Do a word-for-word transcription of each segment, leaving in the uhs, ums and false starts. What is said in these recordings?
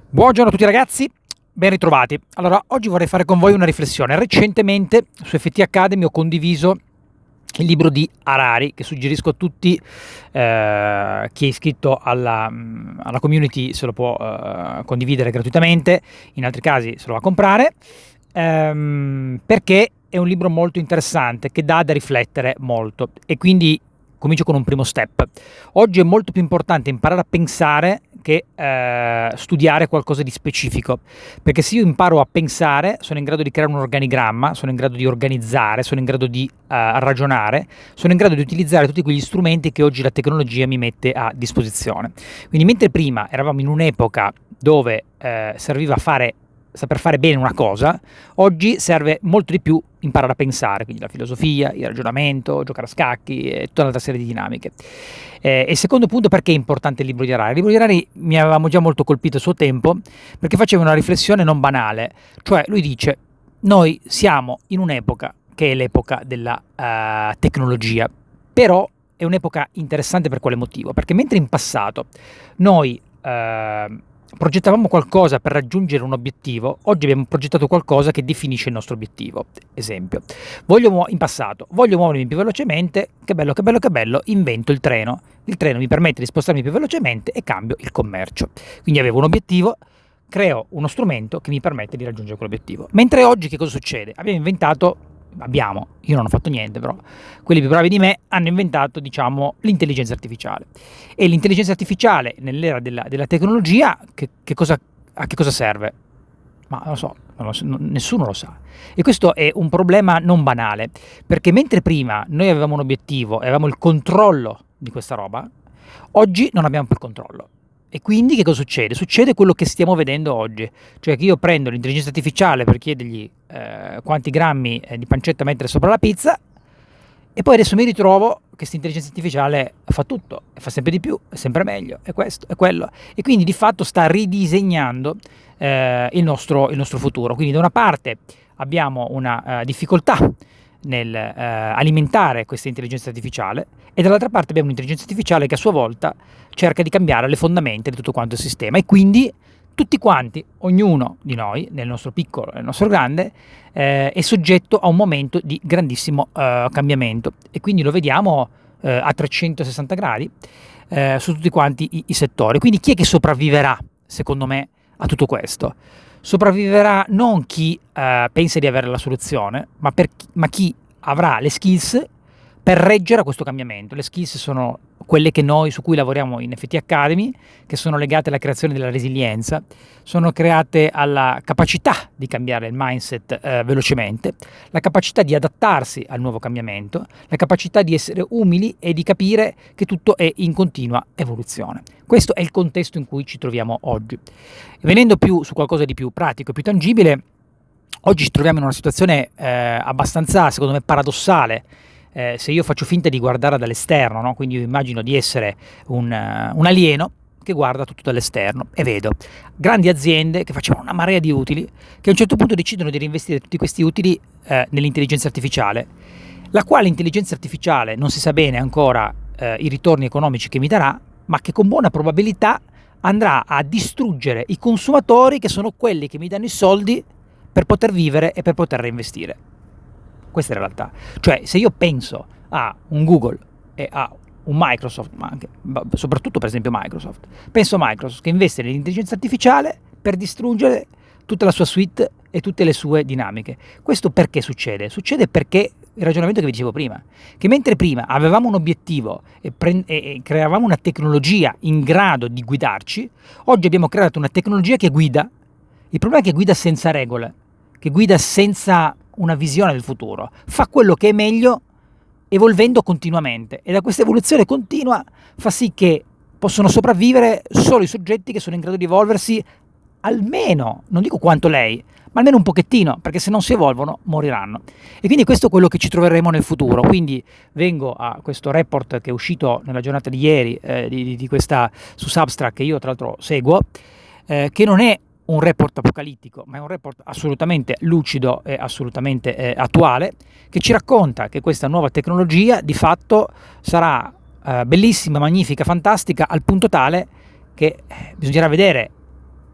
Buongiorno a tutti ragazzi, ben ritrovati. Allora, oggi vorrei fare con voi una riflessione. Recentemente su F T Academy ho condiviso il libro di Harari, che suggerisco a tutti, eh, chi è iscritto alla, alla community se lo può eh, condividere gratuitamente, in altri casi se lo va a comprare, ehm, perché è un libro molto interessante che dà da riflettere molto, e quindi comincio con un primo step. Oggi è molto più importante imparare a pensare che eh, studiare qualcosa di specifico, perché se io imparo a pensare sono in grado di creare un organigramma, sono in grado di organizzare, sono in grado di uh, ragionare, sono in grado di utilizzare tutti quegli strumenti che oggi la tecnologia mi mette a disposizione. Quindi mentre prima eravamo in un'epoca dove eh, serviva a fare saper fare bene una cosa, oggi serve molto di più imparare a pensare, quindi la filosofia, il ragionamento, giocare a scacchi e tutta un'altra serie di dinamiche. Eh, e il secondo punto, perché è importante il libro di Harari? Il libro di Harari mi avevamo già molto colpito a suo tempo, perché faceva una riflessione non banale, cioè lui dice: noi siamo in un'epoca che è l'epoca della uh, tecnologia, però è un'epoca interessante per quale motivo? Perché mentre in passato noi uh, progettavamo qualcosa per raggiungere un obiettivo, oggi abbiamo progettato qualcosa che definisce il nostro obiettivo. Esempio, voglio mu- in passato, voglio muovermi più velocemente, che bello, che bello, che bello, invento il treno. Il treno mi permette di spostarmi più velocemente e cambio il commercio. Quindi avevo un obiettivo, creo uno strumento che mi permette di raggiungere quell'obiettivo. Mentre oggi che cosa succede? Abbiamo inventato, abbiamo, io non ho fatto niente, però quelli più bravi di me hanno inventato, diciamo, l'intelligenza artificiale. E l'intelligenza artificiale nell'era della, della tecnologia che, che cosa, a che cosa serve? Ma non lo so, non lo so, non, nessuno lo sa. E questo è un problema non banale, perché mentre prima noi avevamo un obiettivo e avevamo il controllo di questa roba, oggi non abbiamo più il controllo. E quindi che cosa succede? Succede quello che stiamo vedendo oggi, cioè che io prendo l'intelligenza artificiale per chiedergli eh, quanti grammi eh, di pancetta mettere sopra la pizza, e poi adesso mi ritrovo che questa intelligenza artificiale fa tutto, e fa sempre di più, è sempre meglio, è questo, è quello, e quindi di fatto sta ridisegnando eh, il, nostro, il nostro futuro. Quindi da una parte abbiamo una uh, difficoltà nel eh, alimentare questa intelligenza artificiale, e dall'altra parte abbiamo un'intelligenza artificiale che a sua volta cerca di cambiare le fondamenta di tutto quanto il sistema, e quindi tutti quanti, ognuno di noi, nel nostro piccolo e nel nostro grande, eh, è soggetto a un momento di grandissimo eh, cambiamento, e quindi lo vediamo eh, a trecentosessanta gradi eh, su tutti quanti i, i settori. Quindi chi è che sopravviverà, secondo me, a tutto questo? Sopravviverà non chi eh, pensa di avere la soluzione, ma, per chi, ma chi avrà le skills per reggere a questo cambiamento. Le skills sono quelle che noi, su cui lavoriamo in F T Academy, che sono legate alla creazione della resilienza, sono create alla capacità di cambiare il mindset eh, velocemente, la capacità di adattarsi al nuovo cambiamento, la capacità di essere umili e di capire che tutto è in continua evoluzione. Questo è il contesto in cui ci troviamo oggi. Venendo più su qualcosa di più pratico e più tangibile, oggi ci troviamo in una situazione eh, abbastanza, secondo me, paradossale. Eh, se io faccio finta di guardare dall'esterno, no? Quindi io immagino di essere un, uh, un alieno che guarda tutto dall'esterno, e vedo grandi aziende che facevano una marea di utili, che a un certo punto decidono di reinvestire tutti questi utili eh, nell'intelligenza artificiale, la quale intelligenza artificiale non si sa bene ancora eh, i ritorni economici che mi darà, ma che con buona probabilità andrà a distruggere i consumatori, che sono quelli che mi danno i soldi per poter vivere e per poter reinvestire. Questa è la realtà. Cioè, se io penso a un Google e a un Microsoft, ma anche, soprattutto per esempio Microsoft, penso a Microsoft che investe nell'intelligenza artificiale per distruggere tutta la sua suite e tutte le sue dinamiche. Questo perché succede? Succede perché il ragionamento che vi dicevo prima, che mentre prima avevamo un obiettivo e, pre- e creavamo una tecnologia in grado di guidarci, oggi abbiamo creato una tecnologia che guida. Il problema è che guida senza regole, che guida senza una visione del futuro, fa quello che è meglio evolvendo continuamente, e da questa evoluzione continua fa sì che possono sopravvivere solo i soggetti che sono in grado di evolversi almeno, non dico quanto lei, ma almeno un pochettino, perché se non si evolvono moriranno. E quindi questo è quello che ci troveremo nel futuro. Quindi vengo a questo report che è uscito nella giornata di ieri eh, di, di questa su Substack, che io tra l'altro seguo, eh, che non è un report apocalittico, ma è un report assolutamente lucido e assolutamente eh, attuale, che ci racconta che questa nuova tecnologia di fatto sarà eh, bellissima, magnifica, fantastica, al punto tale che eh, bisognerà vedere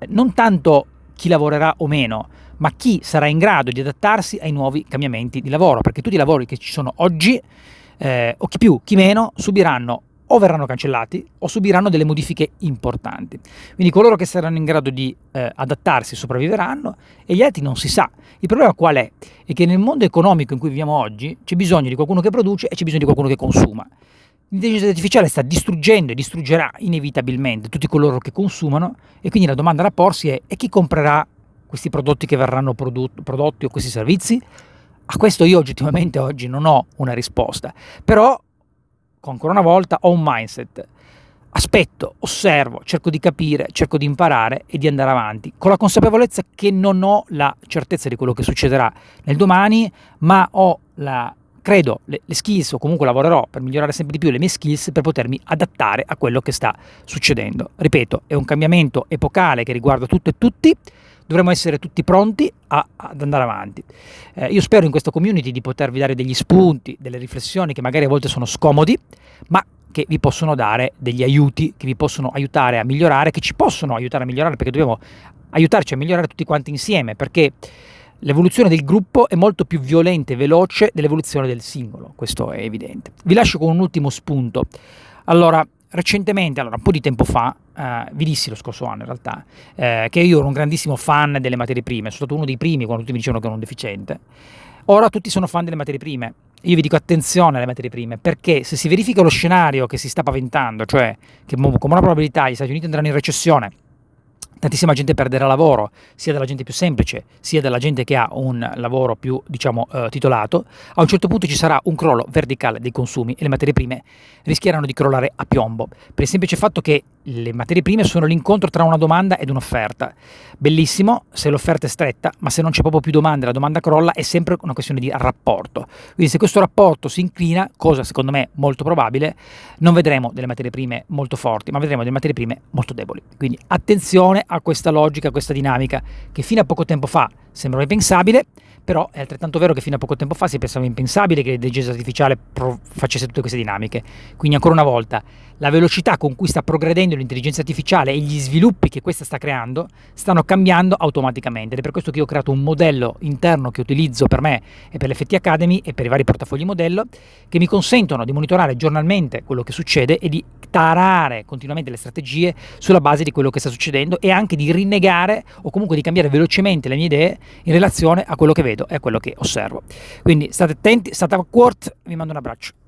non tanto chi lavorerà o meno, ma chi sarà in grado di adattarsi ai nuovi cambiamenti di lavoro, perché tutti i lavori che ci sono oggi, eh, o chi più, chi meno, subiranno o verranno cancellati o subiranno delle modifiche importanti. Quindi coloro che saranno in grado di eh, adattarsi sopravviveranno e gli altri non si sa. Il problema qual è? È che nel mondo economico in cui viviamo oggi c'è bisogno di qualcuno che produce e c'è bisogno di qualcuno che consuma. L'intelligenza artificiale sta distruggendo e distruggerà inevitabilmente tutti coloro che consumano, e quindi la domanda da porsi è: e chi comprerà questi prodotti che verranno prodotti, prodotti o questi servizi? A questo io oggettivamente oggi non ho una risposta, però ancora una volta ho un mindset: aspetto, osservo, cerco di capire, cerco di imparare e di andare avanti, con la consapevolezza che non ho la certezza di quello che succederà nel domani, ma ho la credo le, le skills, o comunque lavorerò per migliorare sempre di più le mie skills per potermi adattare a quello che sta succedendo. Ripeto, è un cambiamento epocale che riguarda tutto e tutti. Dovremmo essere tutti pronti a, ad andare avanti. Eh, io spero in questa community di potervi dare degli spunti, delle riflessioni che magari a volte sono scomodi, ma che vi possono dare degli aiuti, che vi possono aiutare a migliorare, che ci possono aiutare a migliorare, perché dobbiamo aiutarci a migliorare tutti quanti insieme, perché l'evoluzione del gruppo è molto più violenta e veloce dell'evoluzione del singolo, questo è evidente. Vi lascio con un ultimo spunto. Allora, recentemente, allora un po' di tempo fa, eh, vi dissi lo scorso anno in realtà, eh, che io ero un grandissimo fan delle materie prime, sono stato uno dei primi quando tutti mi dicevano che ero un deficiente. Ora tutti sono fan delle materie prime. Io vi dico attenzione alle materie prime, perché se si verifica lo scenario che si sta paventando, cioè che con buona probabilità gli Stati Uniti andranno in recessione, tantissima gente perderà lavoro, sia della gente più semplice, sia della gente che ha un lavoro più, diciamo, eh, titolato, a un certo punto ci sarà un crollo verticale dei consumi e le materie prime rischieranno di crollare a piombo, per il semplice fatto che le materie prime sono l'incontro tra una domanda ed un'offerta. Bellissimo se l'offerta è stretta, ma se non c'è proprio più domanda e la domanda crolla, è sempre una questione di rapporto. Quindi se questo rapporto si inclina, cosa secondo me molto probabile, non vedremo delle materie prime molto forti, ma vedremo delle materie prime molto deboli. Quindi attenzione a questa logica, a questa dinamica che fino a poco tempo fa sembrava impensabile, però è altrettanto vero che fino a poco tempo fa si pensava impensabile che l'intelligenza artificiale pro- facesse tutte queste dinamiche. Quindi ancora una volta, la velocità con cui sta progredendo l'intelligenza artificiale e gli sviluppi che questa sta creando stanno cambiando automaticamente, ed è per questo che io ho creato un modello interno che utilizzo per me e per l'F T Academy e per i vari portafogli modello, che mi consentono di monitorare giornalmente quello che succede e di tarare continuamente le strategie sulla base di quello che sta succedendo, e anche di rinnegare o comunque di cambiare velocemente le mie idee in relazione a quello che vedo e a quello che osservo. Quindi state attenti, state a quart, vi mando un abbraccio.